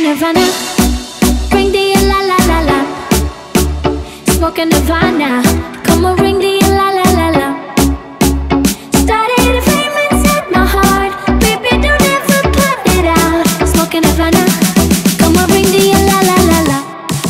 Havana, bring the la la la la. Smoking Havana, come on, ring the la la la la. Started a flame inside my heart, baby, don't ever put it out. Smoking Havana, come on, ring the la la la la.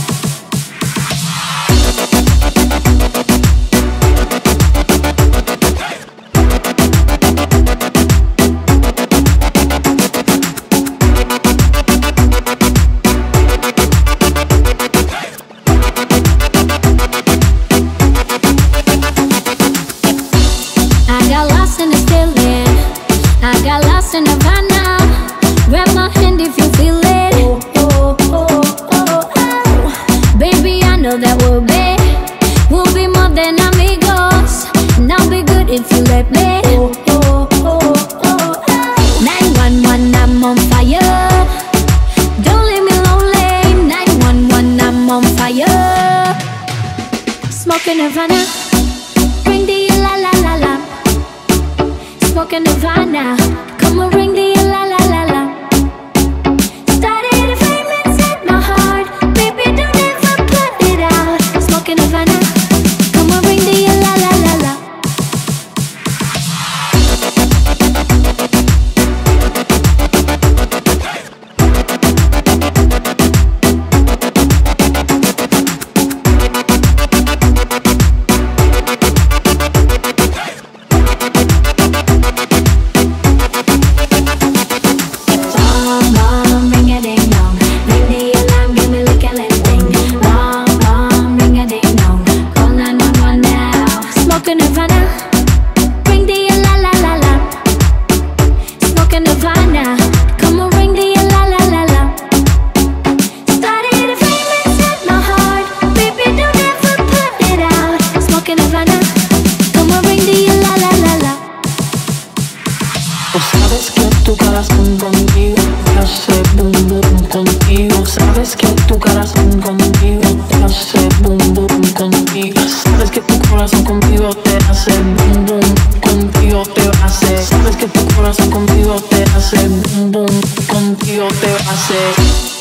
I got lost in Havana. Grab my hand if you feel it. Oh, oh, oh, oh, oh. Baby, I know that we'll be more than amigos. And I'll be good if you let me. Oh, oh, oh, oh, oh. 911, I'm on fire. Don't leave me lonely. 911, I'm on fire. Smoking Havana, bring the la la la la. Smoking Havana, come on, ring the la la la la. Started a flame inside my heart, baby, don't ever put it out. Smoking Havana, come on, ring the la la la la. Smoking Havana, bring the la la la la. Smoking Havana, come on, ring the la la la la. Started a flame inside my heart, baby, don't ever put it out. Smoking Havana, come on, ring the la la la la. Sabes que tu corazón conmigo te hace boom boom contigo. Sabes que tu corazón conmigo te hace boom boom contigo. Sabes que tu corazón conmigo te hace boom boom contigo te hace. Sabes que tu corazón conmigo te hace boom boom contigo te hace.